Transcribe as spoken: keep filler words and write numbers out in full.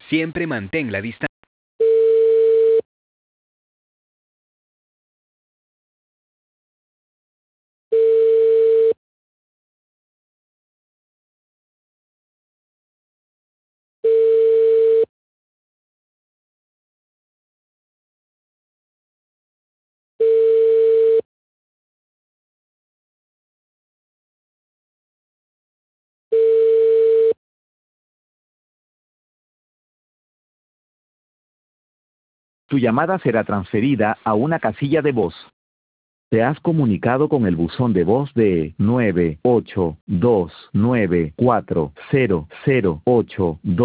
Siempre mantén la distancia. Tu llamada será transferida a una casilla de voz. Te has comunicado con el buzón de voz de nueve ocho dos nueve cuatro cero cero ocho dos.